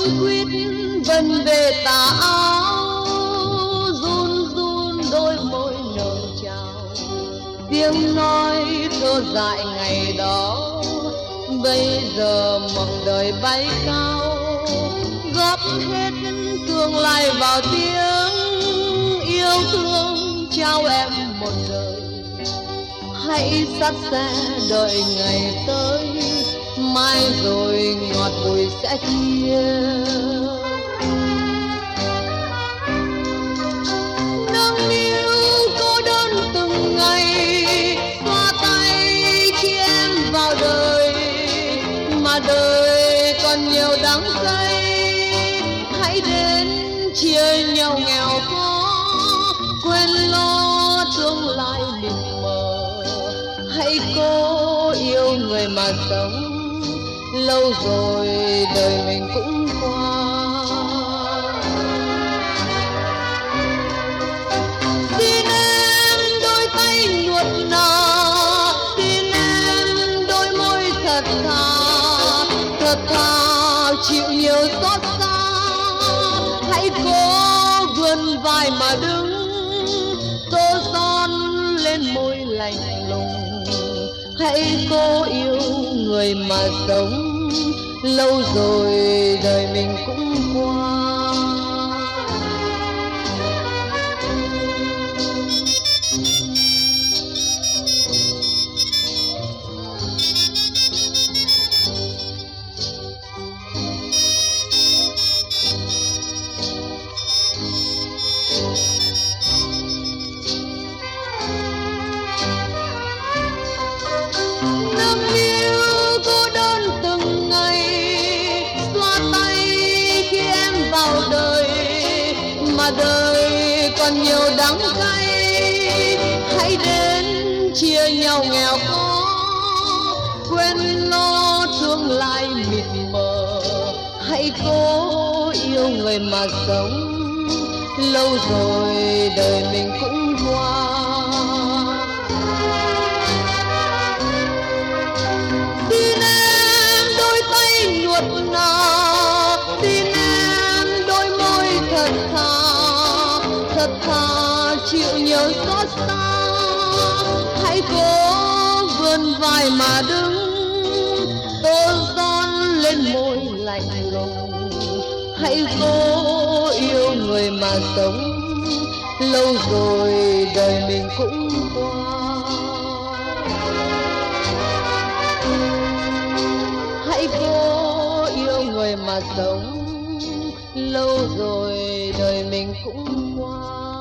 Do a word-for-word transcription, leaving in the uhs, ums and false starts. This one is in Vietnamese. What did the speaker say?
quýt vần về tà áo, run run đôi môi nở chào, tiếng nói thơ dại ngày đó bây giờ mộng đời bay cao, góp hết tương lai vào tiếng yêu thương trao em một đời. Hãy sát xe đợi ngày tới, mai rồi ngọt bùi sẽ chia. Nâng niu cô đơn từng ngày, xoa tay khi em vào đời, mà đời còn nhiều đắng cay. Hãy đến chia nhau nghèo khó, quên lo tương lai mịt mờ. Hãy cố yêu người mà sống, lâu rồi đời mình cũng qua. Xin em đôi tay nuột nà, xin em đôi môi thật thà, thật thà chịu nhiều xót xa. Hãy cố vươn vai mà đứng, tô son lên môi lạnh lùng. Hãy cố yêu người mà sống, lâu rồi đời mình cũng qua. Nâng niu cô đơn từng ngày, xoa tay khi em vào đời, mà đời còn nhiều đắng cay. Hãy đến chia nhau nghèo khó, quên lo tương lai mịt mờ. Hãy cố yêu người mà sống, lâu rồi đời mình cũng qua. Xin em đôi tay nuột nà, xin em đôi môi thật thà, thật thà chịu nhiều xót xa. Hãy cố vươn vai mà đứng, tô son lên môi lạnh lùng. Hãy cố yêu người mà sống, lâu rồi đời mình cũng qua. Hãy cố yêu người mà sống, lâu rồi đời mình cũng qua.